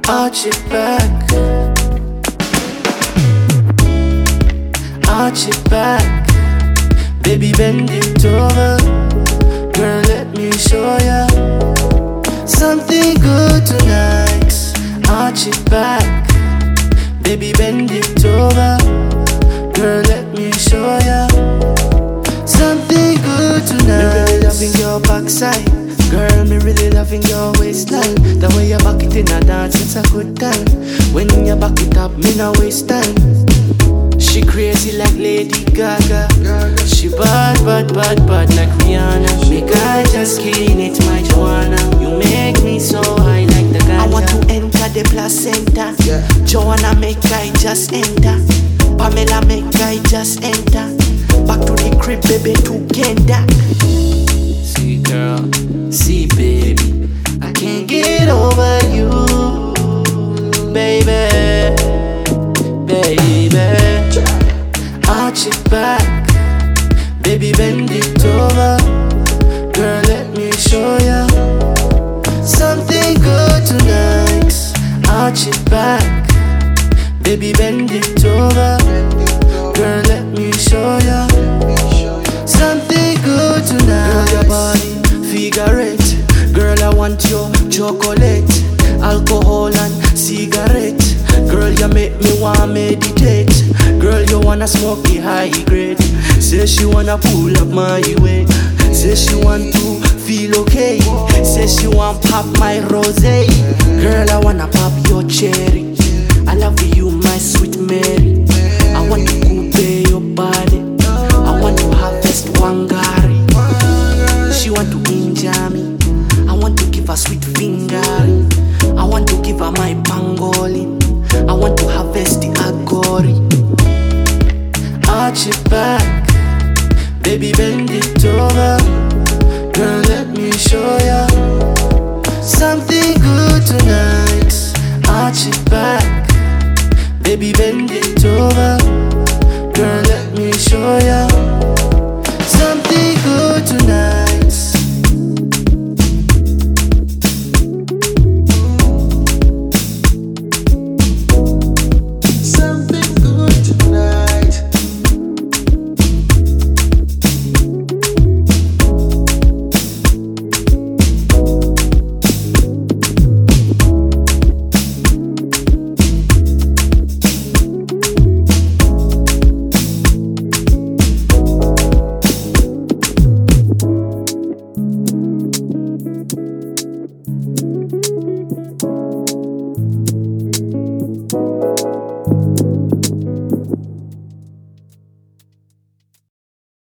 Arch it back, arch it back. Baby, bend it over. Girl, let me show ya something good tonight. Arch it back. Baby, bend it over. Girl, let me show ya something good tonight. Me really loving your backside. Girl, me really loving your waistline. The way you back it in a dance, it's a good time. When you back it up, me no waste time. She crazy like Lady Gaga. She bad like Rihanna. Make I just kidding, it's my Joanna. You make me so high like the ganja. I want to enter the placenta. Joanna, make I just enter. Pamela, make I just enter. Back to the crib, baby, together. See girl, see baby, I can't get over you, baby, baby. Arch it back, baby, bend it over. Girl, let me show ya something good tonight. Arch it back, baby, bend it over. Girl, let me show ya something good tonight. Girl, your body, figure eight. Girl, I want your chocolate, alcohol and cigarette. Girl, you make me wanna meditate. Girl, you wanna smoke the high grade. Say she wanna pull up my weight. Say she want to feel okay. Say she want pop my rosé. Girl, I wanna pop your cherry. I love you, my sweet Mary. I want to coupe your body. I want to harvest Wangari. She want to injure me. I want to give her sweet fingering. I want to give her my pangolin. I want to harvest the agori. Arch it back, baby, bend it over. Girl, let me show ya something good tonight. Arch it back, baby, bend it over. Girl, let me show ya something good tonight.